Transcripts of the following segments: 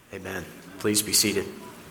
Amen. Please be seated.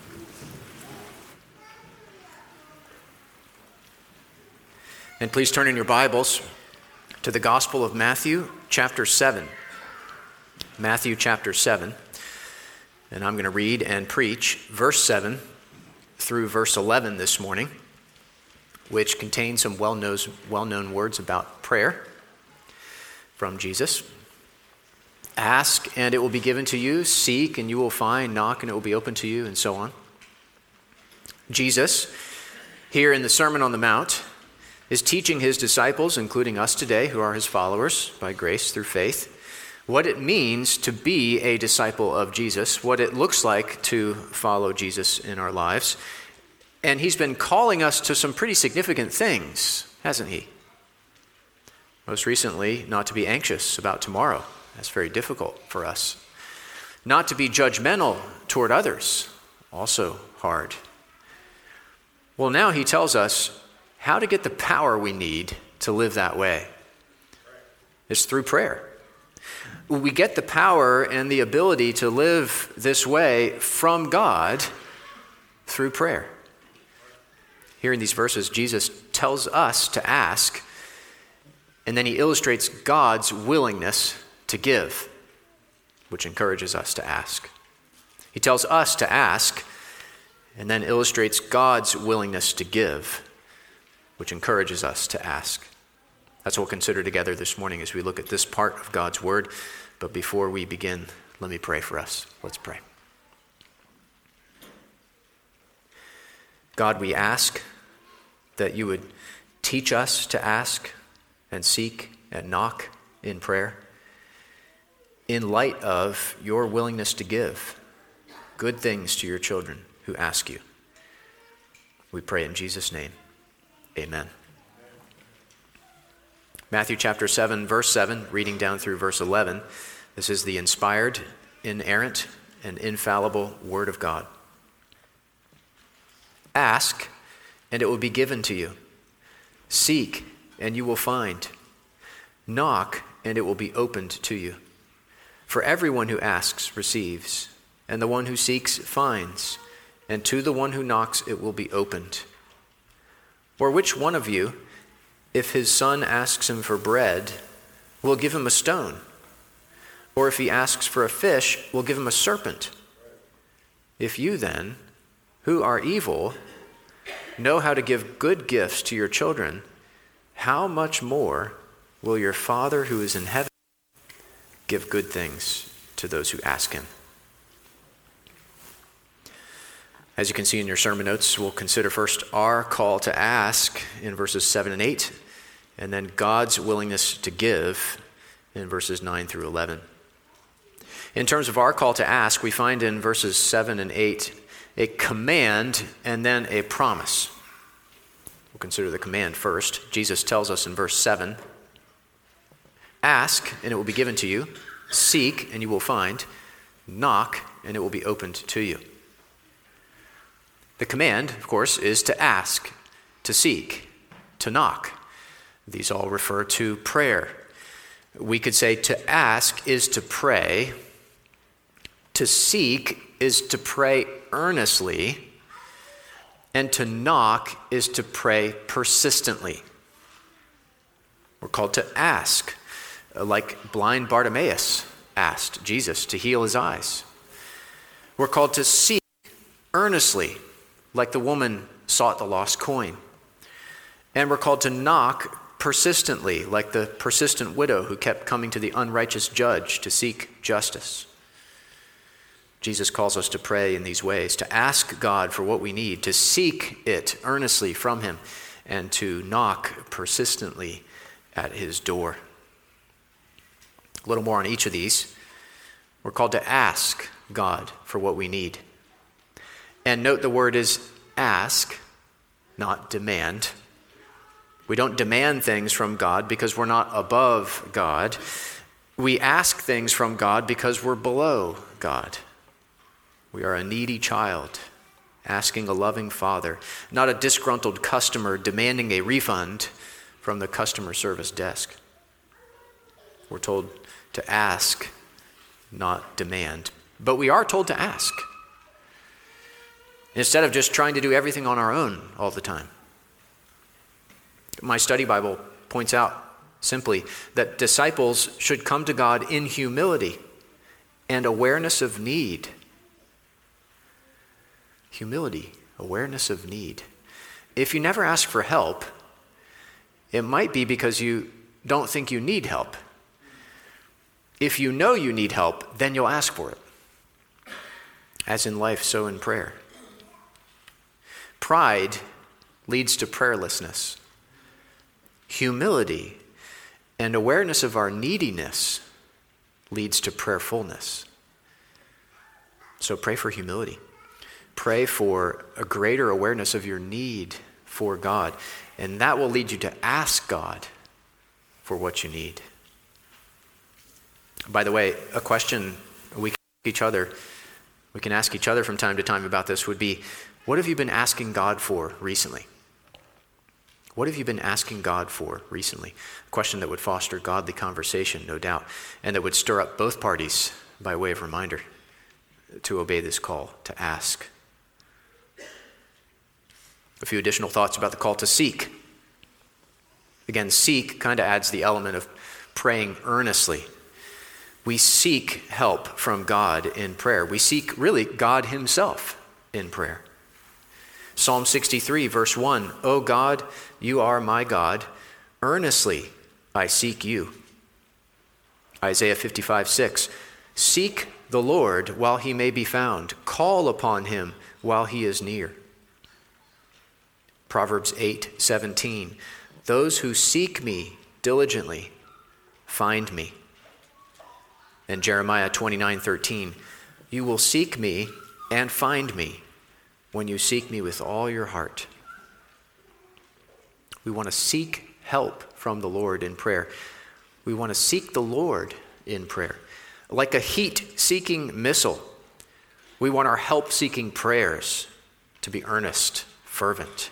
And please turn in your Bibles to the Gospel of Matthew, chapter 7. Matthew, chapter 7. And I'm going to read and preach verse 7 through verse 11 this morning, which contains some well-known words about prayer from Jesus. Ask, and it will be given to you. Seek, and you will find. Knock, and it will be open to you, and so on. Jesus, here in the Sermon on the Mount, is teaching his disciples, including us today, who are his followers by grace through faith, what it means to be a disciple of Jesus, what it looks like to follow Jesus in our lives. And he's been calling us to some pretty significant things, hasn't he? Most recently, not to be anxious about tomorrow. That's very difficult for us. Not to be judgmental toward others, also hard. Well, now he tells us how to get the power we need to live that way. It's through prayer. We get the power and the ability to live this way from God through prayer. Here in these verses, Jesus tells us to ask, and then he illustrates God's willingness to give, which encourages us to ask. He tells us to ask, and then illustrates God's willingness to give, which encourages us to ask. That's what we'll consider together this morning as we look at this part of God's word. But before we begin, let me pray for us. Let's pray. God, we ask that you would teach us to ask and seek and knock in prayer in light of your willingness to give good things to your children who ask you. We pray in Jesus' name. Amen. Matthew chapter 7, verse 7, reading down through verse 11. This is the inspired, inerrant, and infallible Word of God. Ask, and it will be given to you. Seek, and you will find. Knock, and it will be opened to you. For everyone who asks receives, and the one who seeks finds, and to the one who knocks it will be opened. Or which one of you, if his son asks him for bread, will give him a stone? Or if he asks for a fish, will give him a serpent? If you then, who are evil, know how to give good gifts to your children, how much more will your Father who is in heaven give good things to those who ask him? As you can see in your sermon notes, we'll consider first our call to ask in verses 7 and 8, and then God's willingness to give in verses 9 through 11. In terms of our call to ask, we find in verses 7 and 8 a command and then a promise. We'll consider the command first. Jesus tells us in verse 7, ask, and it will be given to you. Seek, and you will find. Knock, and it will be opened to you. The command, of course, is to ask, to seek, to knock. These all refer to prayer. We could say to ask is to pray. To seek is to pray earnestly. And to knock is to pray persistently. We're called to ask, like blind Bartimaeus asked Jesus to heal his eyes. We're called to seek earnestly, like the woman sought the lost coin. And we're called to knock persistently, like the persistent widow who kept coming to the unrighteous judge to seek justice. Jesus calls us to pray in these ways, to ask God for what we need, to seek it earnestly from him, and to knock persistently at his door. A little more on each of these. We're called to ask God for what we need. And note the word is ask, not demand. We don't demand things from God because we're not above God. We ask things from God because we're below God. We are a needy child asking a loving father, not a disgruntled customer demanding a refund from the customer service desk. We're told to ask, not demand. but we are told to ask, instead of just trying to do everything on our own all the time. My study Bible points out simply that disciples should come to God in humility and awareness of need. Humility, awareness of need. If you never ask for help, it might be because you don't think you need help. If you know you need help, then you'll ask for it. As in life, so in prayer. Pride leads to prayerlessness. Humility and awareness of our neediness leads to prayerfulness. So pray for humility. Pray for a greater awareness of your need for God, and that will lead you to ask God for what you need. By the way, a question we can ask each other from time to time about this would be, what have you been asking God for recently? What have you been asking God for recently? A question that would foster godly conversation, no doubt, and that would stir up both parties by way of reminder to obey this call to ask. A few additional thoughts about the call to seek. Again, seek kind of adds the element of praying earnestly. We seek help from God in prayer. We seek really God himself in prayer. Psalm 63, verse 1, O God, you are my God. Earnestly I seek you. Isaiah 55, 6, seek the Lord while he may be found. Call upon him while he is near. Proverbs 8, 17, those who seek me diligently find me. And Jeremiah 29, 13, you will seek me and find me when you seek me with all your heart. We want to seek help from the Lord in prayer. We want to seek the Lord in prayer. Like a heat-seeking missile, we want our help-seeking prayers to be earnest, fervent.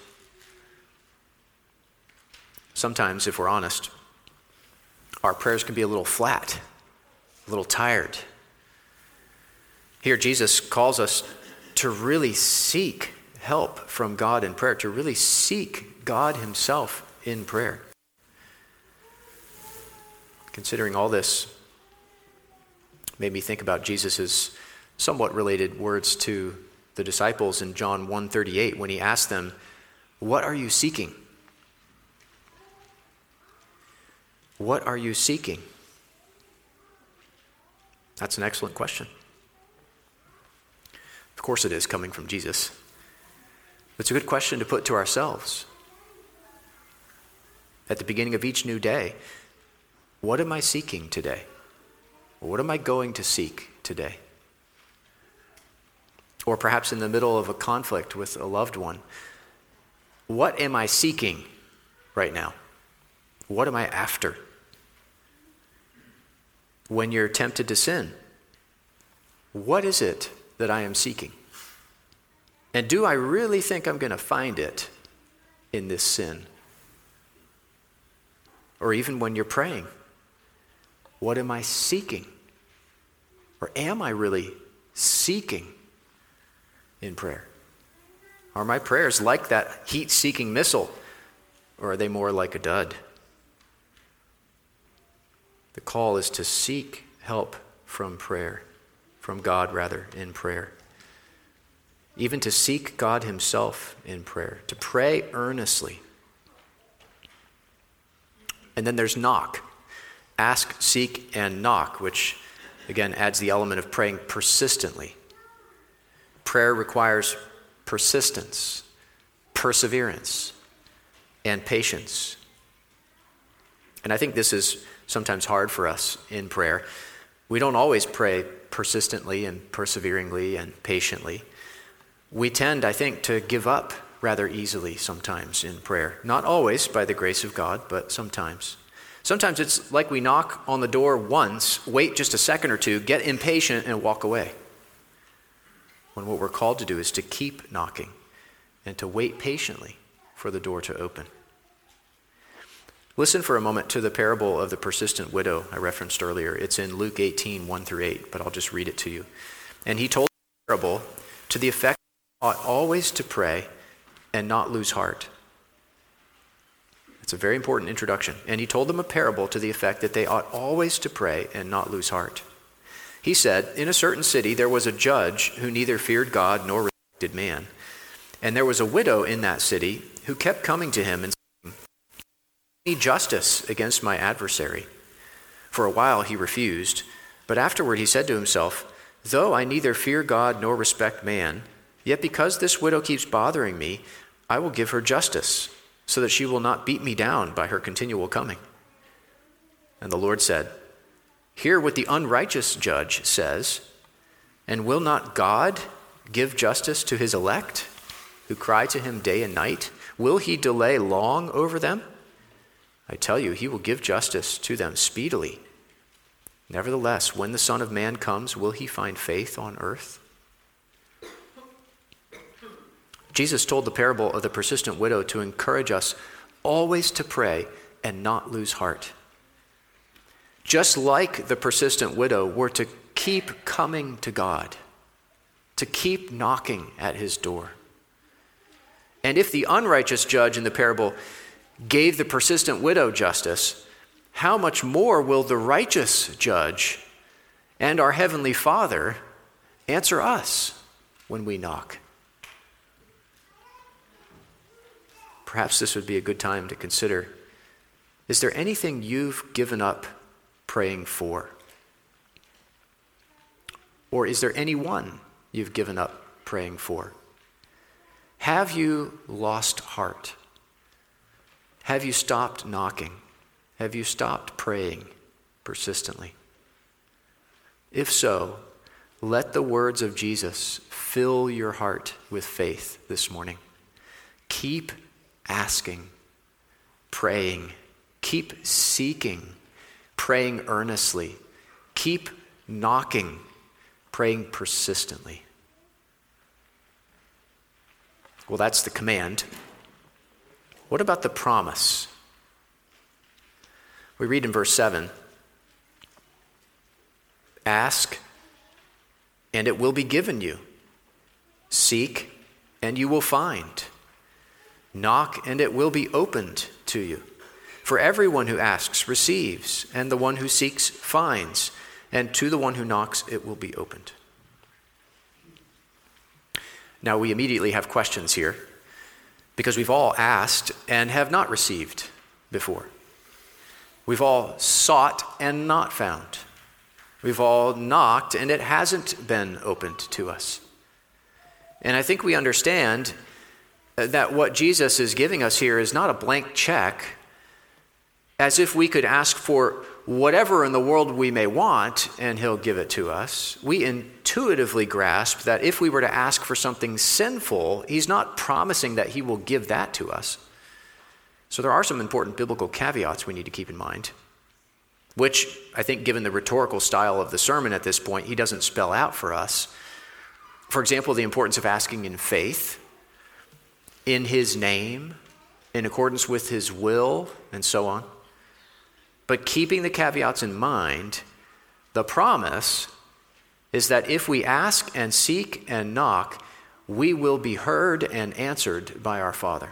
Sometimes, if we're honest, our prayers can be a little flat, a little tired. Here, Jesus calls us to really seek help from God in prayer, to really seek God himself in prayer. Considering all this made me think about Jesus' somewhat related words to the disciples in John 1:38 when he asked them, what are you seeking? What are you seeking? That's an excellent question. Of course it is, coming from Jesus. It's a good question to put to ourselves. At the beginning of each new day, what am I seeking today? Or what am I going to seek today? Or perhaps in the middle of a conflict with a loved one, what am I seeking right now? What am I after? When you're tempted to sin, what is it that I am seeking? And do I really think I'm going to find it in this sin? Or even when you're praying, what am I seeking? Or am I really seeking in prayer? Are my prayers like that heat-seeking missile, or are they more like a dud? The call is to seek help from prayer, from God rather, in prayer. Even to seek God himself in prayer, to pray earnestly. And then there's knock. Ask, seek, and knock, which again adds the element of praying persistently. Prayer requires persistence, perseverance, and patience. And I think this is sometimes hard for us in prayer. We don't always pray persistently and perseveringly and patiently. We tend, I think, to give up rather easily sometimes in prayer. Not always by the grace of God, but sometimes. Sometimes it's like we knock on the door once, wait just a second or two, get impatient, and walk away. When what we're called to do is to keep knocking and to wait patiently for the door to open. Listen for a moment to the parable of the persistent widow I referenced earlier. It's in Luke 18, 1 through 8, but I'll just read it to you. And he told a parable to the effect that ought always to pray and not lose heart. It's a very important introduction. And he told them a parable to the effect that they ought always to pray and not lose heart. He said, in a certain city there was a judge who neither feared God nor respected man. And there was a widow in that city who kept coming to him and saying, "I need justice against my adversary." For a while he refused, but afterward he said to himself, "Though I neither fear God nor respect man, yet because this widow keeps bothering me, I will give her justice, so that she will not beat me down by her continual coming." And the Lord said, "Hear what the unrighteous judge says, and will not God give justice to his elect, who cry to him day and night? Will he delay long over them? I tell you, he will give justice to them speedily. Nevertheless, when the Son of Man comes, will he find faith on earth?" Jesus told the parable of the persistent widow to encourage us always to pray and not lose heart. Just like the persistent widow, we're to keep coming to God, to keep knocking at his door. And if the unrighteous judge in the parable gave the persistent widow justice, how much more will the righteous judge and our heavenly Father answer us when we knock? Perhaps this would be a good time to consider, is there anything you've given up praying for? Or is there anyone you've given up praying for? Have you lost heart? Have you stopped knocking? Have you stopped praying persistently? If so, let the words of Jesus fill your heart with faith this morning. Keep asking, praying, keep seeking, praying earnestly, keep knocking, praying persistently. Well, that's the command. What about the promise? We read in verse 7, "Ask, and it will be given you. Seek, and you will find. Knock, and it will be opened to you. For everyone who asks receives, and the one who seeks finds, and to the one who knocks it will be opened." Now we immediately have questions here, because we've all asked and have not received before. We've all sought and not found. We've all knocked and it hasn't been opened to us. And I think we understand that what Jesus is giving us here is not a blank check, as if we could ask for whatever in the world we may want and he'll give it to us. We intuitively grasp that if we were to ask for something sinful, he's not promising that he will give that to us. So there are some important biblical caveats we need to keep in mind, which I think, given the rhetorical style of the sermon at this point, he doesn't spell out for us. For example, the importance of asking in faith, in his name, in accordance with his will, and so on. But keeping the caveats in mind, the promise is that if we ask and seek and knock, we will be heard and answered by our Father.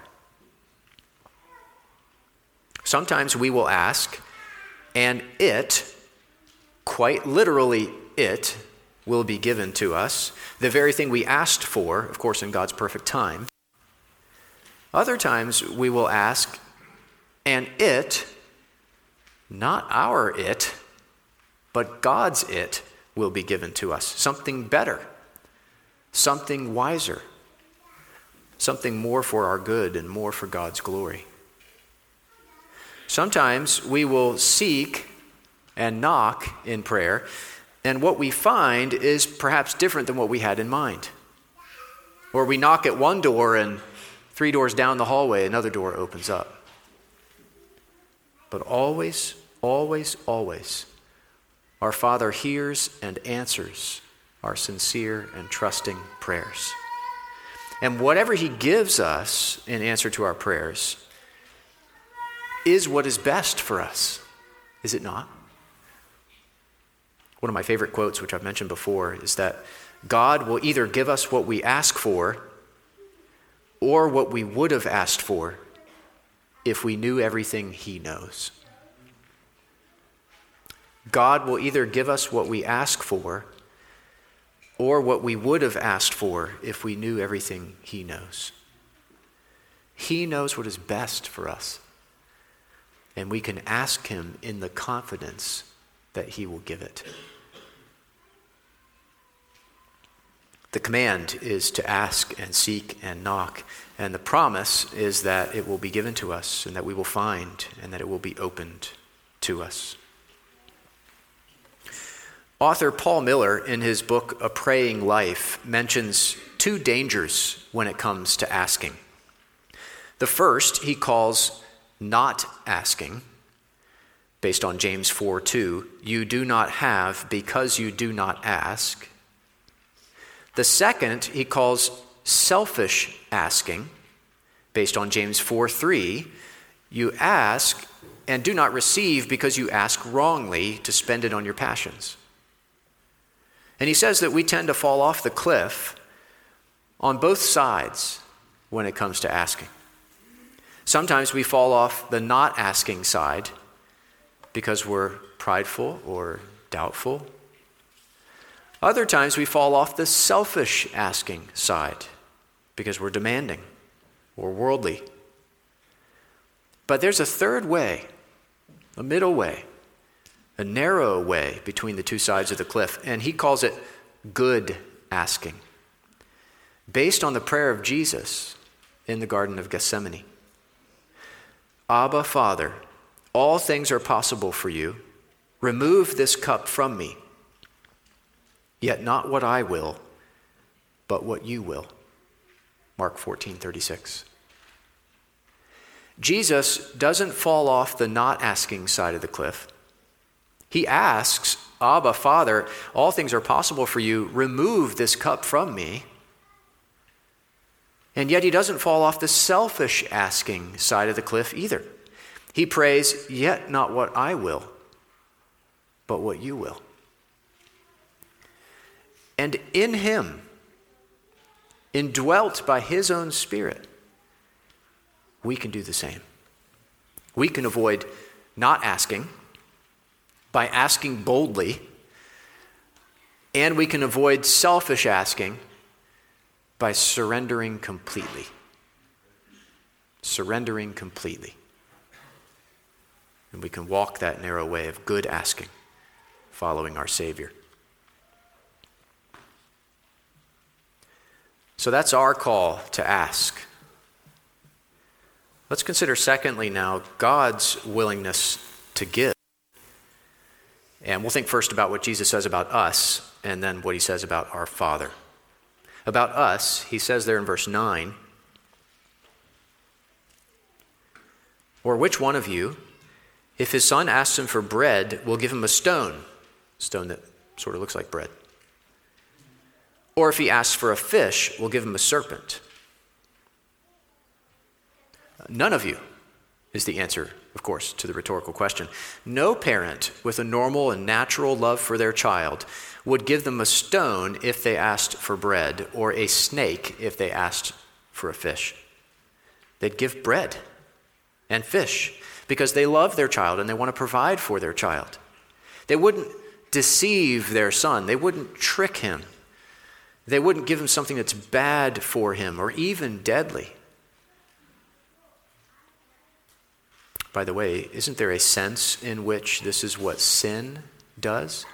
Sometimes we will ask, and it, quite literally it, will be given to us, the very thing we asked for, of course, in God's perfect time. Other times we will ask, and it, not our it, but God's it, will be given to us. Something better, something wiser, something more for our good and more for God's glory. Sometimes we will seek and knock in prayer, and what we find is perhaps different than what we had in mind. Or we knock at one door and 3 doors down the hallway, another door opens up. But always, always, always, our Father hears and answers our sincere and trusting prayers. And whatever he gives us in answer to our prayers is what is best for us, is it not? One of my favorite quotes, which I've mentioned before, is that God will either give us what we ask for or what we would have asked for if we knew everything he knows. God will either give us what we ask for or what we would have asked for if we knew everything he knows. He knows what is best for us, and we can ask him in the confidence that he will give it. The command is to ask and seek and knock, and the promise is that it will be given to us and that we will find and that it will be opened to us. Author Paul Miller, in his book A Praying Life, mentions two dangers when it comes to asking. The first he calls not asking, based on James 4:2, you do not have because you do not ask. The second he calls selfish asking, based on James 4:3, you ask and do not receive because you ask wrongly to spend it on your passions. And he says that we tend to fall off the cliff on both sides when it comes to asking. Sometimes we fall off the not asking side because we're prideful or doubtful. Other times we fall off the selfish asking side because we're demanding or worldly. But there's a third way, a middle way, a narrow way between the two sides of the cliff, and he calls it good asking, based on the prayer of Jesus in the Garden of Gethsemane. Abba, Father, all things are possible for you. Remove this cup from me. Yet not what I will, but what you will. Mark 14:36. Jesus doesn't fall off the not asking side of the cliff. He asks, Abba, Father, all things are possible for you. Remove this cup from me. And yet he doesn't fall off the selfish asking side of the cliff either. He prays, yet not what I will, but what you will. And in him, indwelt by his own Spirit, we can do the same. We can avoid not asking by asking boldly, and we can avoid selfish asking by surrendering completely. Surrendering completely. And we can walk that narrow way of good asking, following our Savior. So that's our call to ask. Let's consider, secondly, now, God's willingness to give. And we'll think first about what Jesus says about us, and then what he says about our Father. About us, he says there in verse 9, or which one of you, if his son asks him for bread, will give him a stone that sort of looks like bread? Or if he asks for a fish, will give him a serpent? None of you is the answer, of course, to the rhetorical question. No parent with a normal and natural love for their child would give them a stone if they asked for bread, or a snake if they asked for a fish. They'd give bread and fish because they love their child and they want to provide for their child. They wouldn't deceive their son. They wouldn't trick him. They wouldn't give him something that's bad for him or even deadly. By the way, isn't there a sense in which this is what sin does?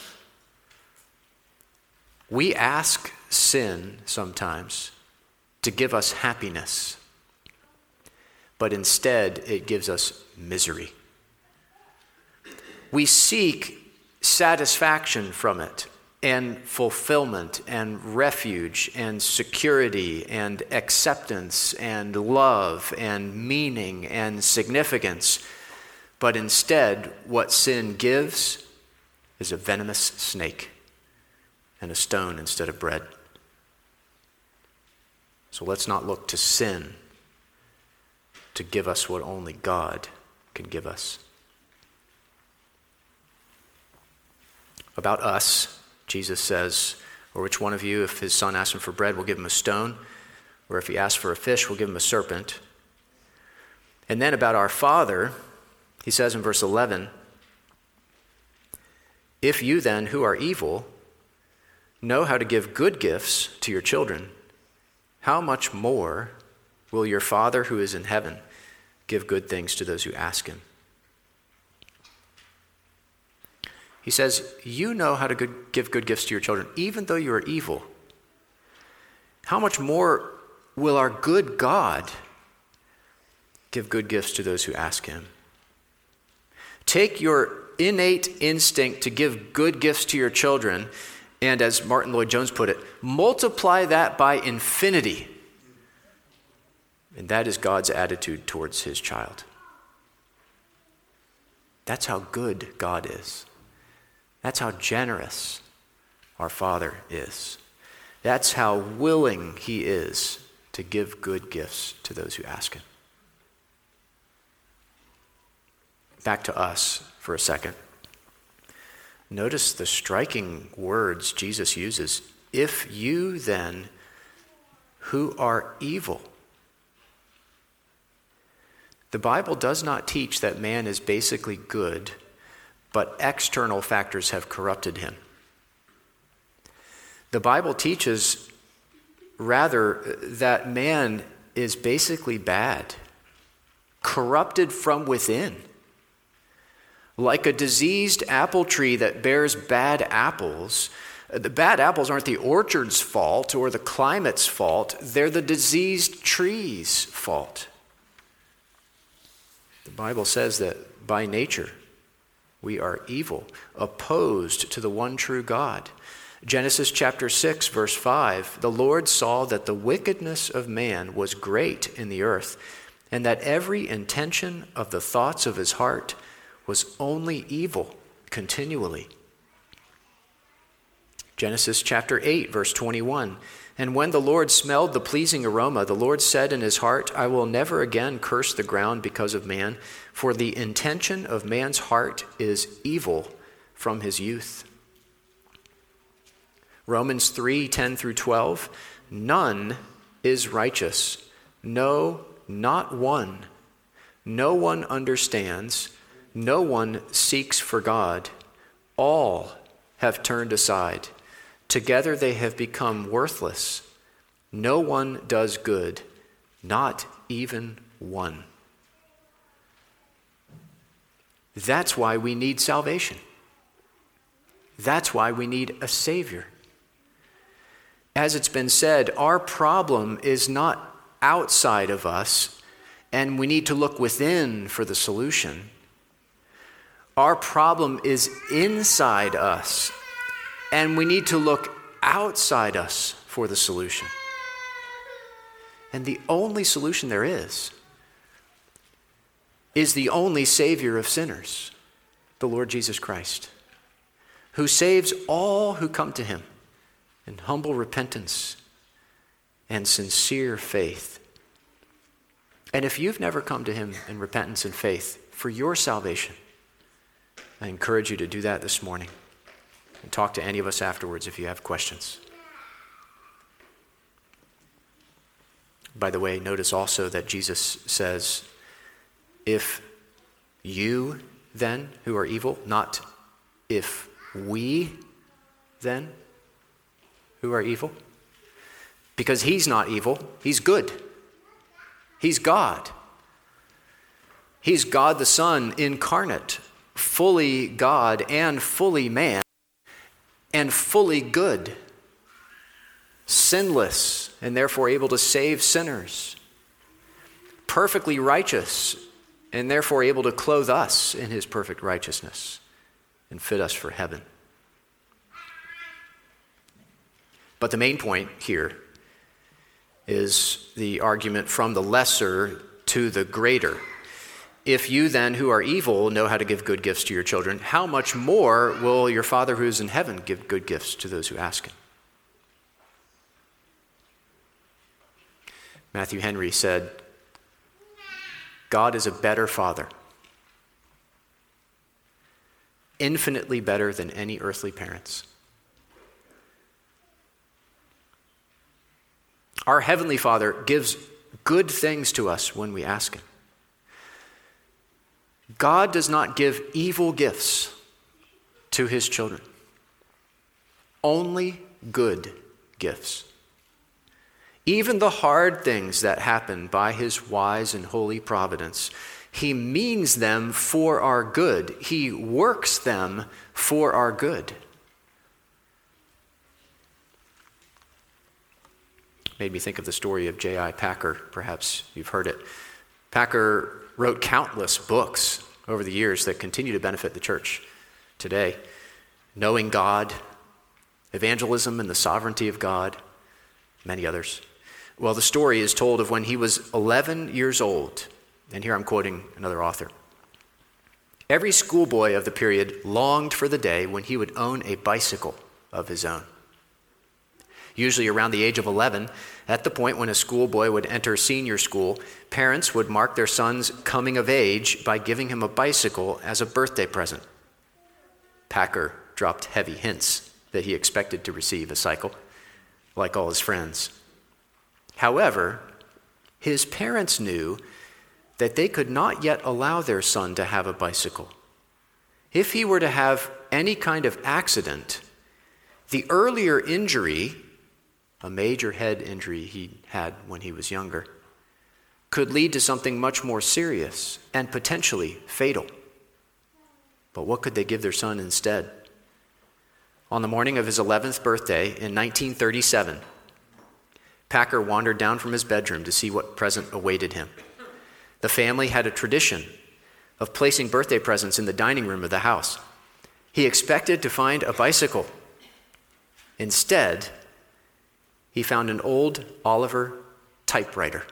We ask sin sometimes to give us happiness, but instead it gives us misery. We seek satisfaction from it, and fulfillment, and refuge, and security, and acceptance, and love, and meaning, and significance. But instead, what sin gives is a venomous snake and a stone instead of bread. So let's not look to sin to give us what only God can give us. About us, Jesus says, Or which one of you, if his son asks him for bread, will give him a stone? Or if he asks for a fish, will give him a serpent? And then about our Father, he says in verse 11, if you then, who are evil, know how to give good gifts to your children, how much more will your Father who is in heaven give good things to those who ask him? He says, you know how to give good gifts to your children, even though you are evil. How much more will our good God give good gifts to those who ask him? Take your innate instinct to give good gifts to your children, and as Martin Lloyd-Jones put it, multiply that by infinity. And that is God's attitude towards his child. That's how good God is. That's how generous our Father is. That's how willing he is to give good gifts to those who ask him. Back to us for a second. Notice the striking words Jesus uses. If you then, who are evil. The Bible does not teach that man is basically good, but external factors have corrupted him. The Bible teaches rather that man is basically bad, corrupted from within. Like a diseased apple tree that bears bad apples, the bad apples aren't the orchard's fault or the climate's fault, they're the diseased tree's fault. The Bible says that by nature, we are evil, opposed to the one true God. Genesis chapter 6, verse 5, the Lord saw that the wickedness of man was great in the earth, and that every intention of the thoughts of his heart was only evil continually. Genesis chapter 8, verse 21, and when the Lord smelled the pleasing aroma, the Lord said in his heart, I will never again curse the ground because of man, for the intention of man's heart is evil from his youth. Romans 3, 10 through 12, none is righteous, no, not one. No one understands, no one seeks for God. All have turned aside. Together they have become worthless. No one does good, not even one. That's why we need salvation. That's why we need a Savior. As it's been said, our problem is not outside of us, and we need to look within for the solution. Our problem is inside us, and we need to look outside us for the solution. And the only solution there is the only Savior of sinners, the Lord Jesus Christ, who saves all who come to him in humble repentance and sincere faith. And if you've never come to him in repentance and faith for your salvation, I encourage you to do that this morning and talk to any of us afterwards if you have questions. By the way, notice also that Jesus says, if you then, who are evil, not if we then, who are evil. Because he's not evil, he's good. He's God. He's God the Son incarnate, fully God and fully man, and fully good, sinless, and therefore able to save sinners, perfectly righteous, and therefore able to clothe us in his perfect righteousness and fit us for heaven. But the main point here is the argument from the lesser to the greater. If you then, who are evil, know how to give good gifts to your children, how much more will your Father who is in heaven give good gifts to those who ask him? Matthew Henry said, God is a better Father, infinitely better than any earthly parents. Our Heavenly Father gives good things to us when we ask Him. God does not give evil gifts to His children. Only good gifts. Even the hard things that happen by His wise and holy providence, He means them for our good. He works them for our good. Made me think of the story of J.I. Packer. Perhaps you've heard it. Packer wrote countless books over the years that continue to benefit the church today. Knowing God, Evangelism and the Sovereignty of God, many others. Well, the story is told of when he was 11 years old, and here I'm quoting another author. Every schoolboy of the period longed for the day when he would own a bicycle of his own. Usually around the age of 11, at the point when a schoolboy would enter senior school, parents would mark their son's coming of age by giving him a bicycle as a birthday present. Packer dropped heavy hints that he expected to receive a cycle, like all his friends. However, his parents knew that they could not yet allow their son to have a bicycle. If he were to have any kind of accident, the earlier injury, a major head injury he had when he was younger, could lead to something much more serious and potentially fatal. But what could they give their son instead? On the morning of his 11th birthday in 1937, Packer wandered down from his bedroom to see what present awaited him. The family had a tradition of placing birthday presents in the dining room of the house. He expected to find a bicycle. Instead, he found an old Oliver typewriter,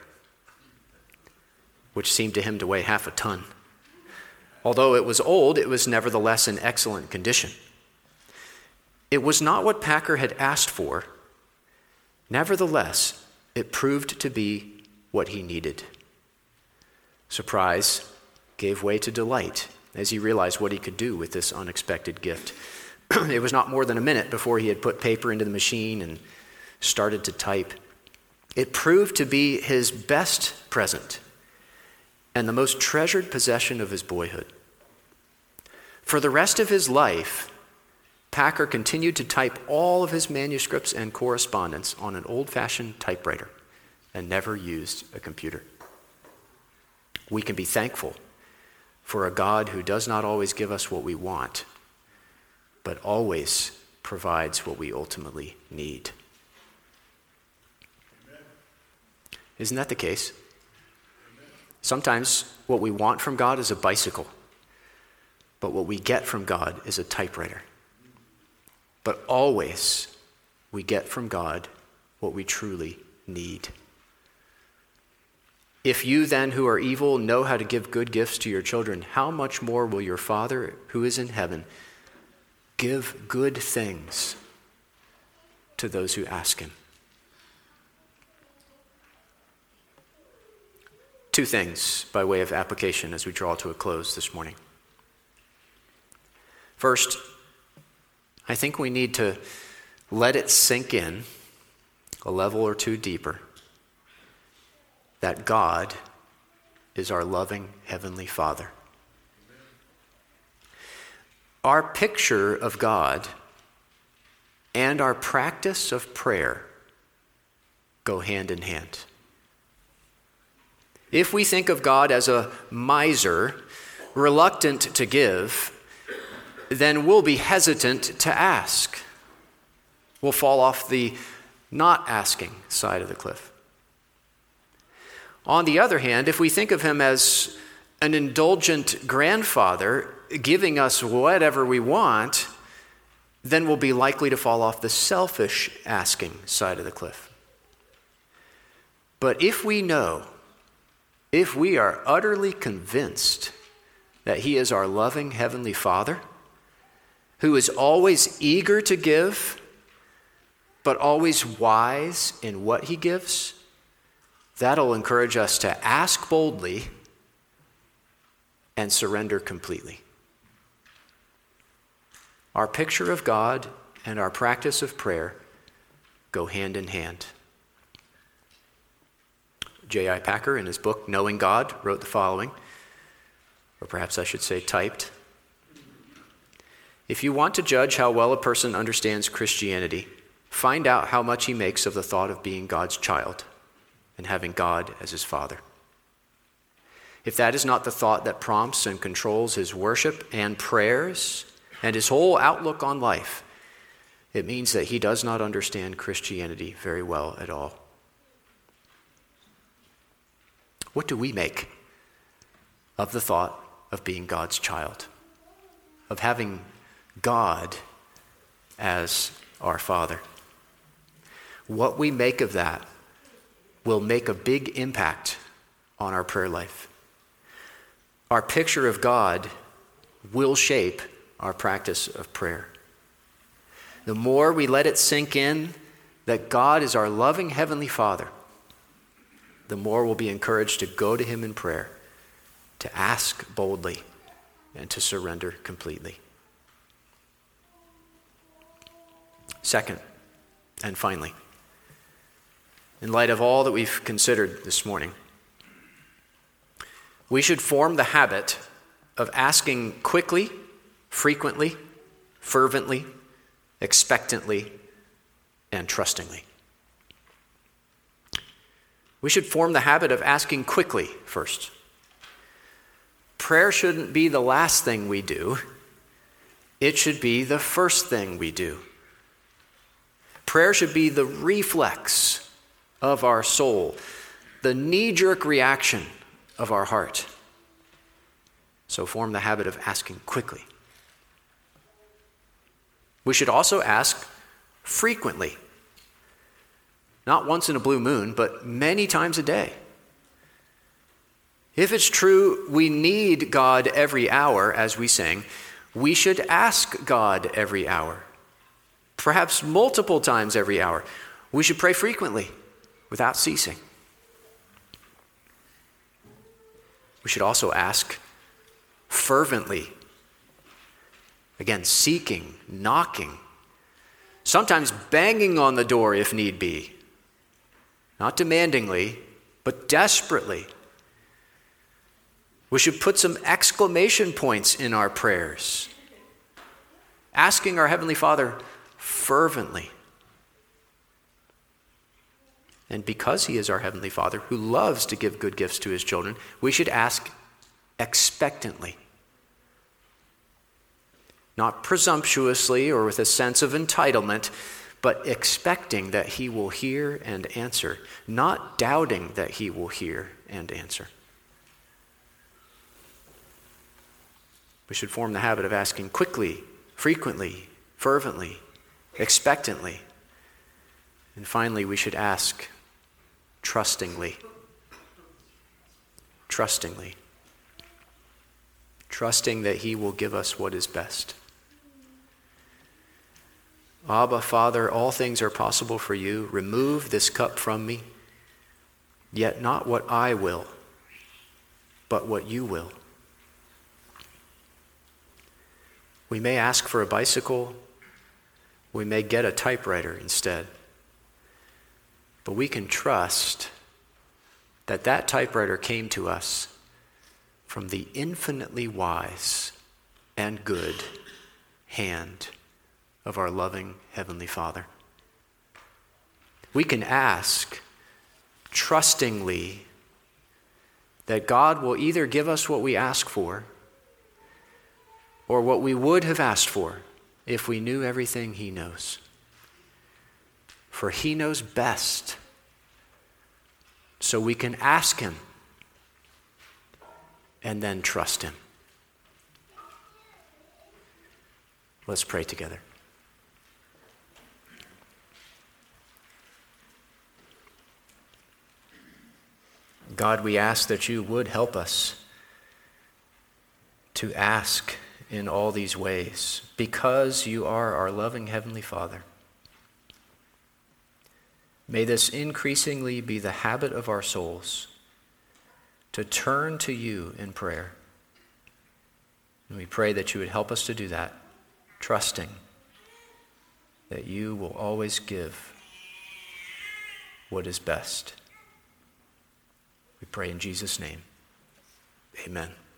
which seemed to him to weigh half a ton. Although it was old, it was nevertheless in excellent condition. It was not what Packer had asked for. Nevertheless, it proved to be what he needed. Surprise gave way to delight as he realized what he could do with this unexpected gift. It was not more than a minute before he had put paper into the machine and started to type. It proved to be his best present and the most treasured possession of his boyhood. For the rest of his life, Packer continued to type all of his manuscripts and correspondence on an old-fashioned typewriter and never used a computer. We can be thankful for a God who does not always give us what we want, but always provides what we ultimately need. Amen. Isn't that the case? Amen. Sometimes what we want from God is a bicycle, but what we get from God is a typewriter. But always we get from God what we truly need. If you then who are evil know how to give good gifts to your children, how much more will your Father who is in heaven give good things to those who ask him? Two things by way of application as we draw to a close this morning. First, I think we need to let it sink in a level or two deeper that God is our loving Heavenly Father. Our picture of God and our practice of prayer go hand in hand. If we think of God as a miser, reluctant to give, then we'll be hesitant to ask. We'll fall off the not asking side of the cliff. On the other hand, if we think of him as an indulgent grandfather giving us whatever we want, then we'll be likely to fall off the selfish asking side of the cliff. But if we know, if we are utterly convinced that he is our loving Heavenly Father, who is always eager to give, but always wise in what he gives, that'll encourage us to ask boldly and surrender completely. Our picture of God and our practice of prayer go hand in hand. J.I. Packer, in his book, Knowing God, wrote the following, or perhaps I should say typed. If you want to judge how well a person understands Christianity, find out how much he makes of the thought of being God's child and having God as his father. If that is not the thought that prompts and controls his worship and prayers and his whole outlook on life, it means that he does not understand Christianity very well at all. What do we make of the thought of being God's child, of having God as our Father? What we make of that will make a big impact on our prayer life. Our picture of God will shape our practice of prayer. The more we let it sink in that God is our loving Heavenly Father, the more we'll be encouraged to go to Him in prayer, to ask boldly, and to surrender completely. Second, and finally, in light of all that we've considered this morning, we should form the habit of asking quickly, frequently, fervently, expectantly, and trustingly. We should form the habit of asking quickly first. Prayer shouldn't be the last thing we do. It should be the first thing we do. Prayer should be the reflex of our soul, the knee-jerk reaction of our heart. So form the habit of asking quickly. We should also ask frequently. Not once in a blue moon, but many times a day. If it's true we need God every hour, as we sing, we should ask God every hour. Perhaps multiple times every hour. We should pray frequently, without ceasing. We should also ask fervently. Again, seeking, knocking, sometimes banging on the door if need be. Not demandingly, but desperately. We should put some exclamation points in our prayers, asking our Heavenly Father fervently. And because He is our Heavenly Father, who loves to give good gifts to His children, we should ask expectantly. Not presumptuously or with a sense of entitlement, but expecting that He will hear and answer, not doubting that He will hear and answer. We should form the habit of asking quickly, frequently, fervently, expectantly. And finally, we should ask trustingly. Trustingly. Trusting that He will give us what is best. Abba, Father, all things are possible for you. Remove this cup from me, yet not what I will, but what you will. We may ask for a bicycle. We may get a typewriter instead. But we can trust that that typewriter came to us from the infinitely wise and good hand of our loving Heavenly Father. We can ask trustingly that God will either give us what we ask for or what we would have asked for if we knew everything He knows. For He knows best. So we can ask Him and then trust Him. Let's pray together. God, we ask that you would help us to ask in all these ways, because you are our loving Heavenly Father. May this increasingly be the habit of our souls to turn to you in prayer. And we pray that you would help us to do that, trusting that you will always give what is best. pray in Jesus' name. Amen.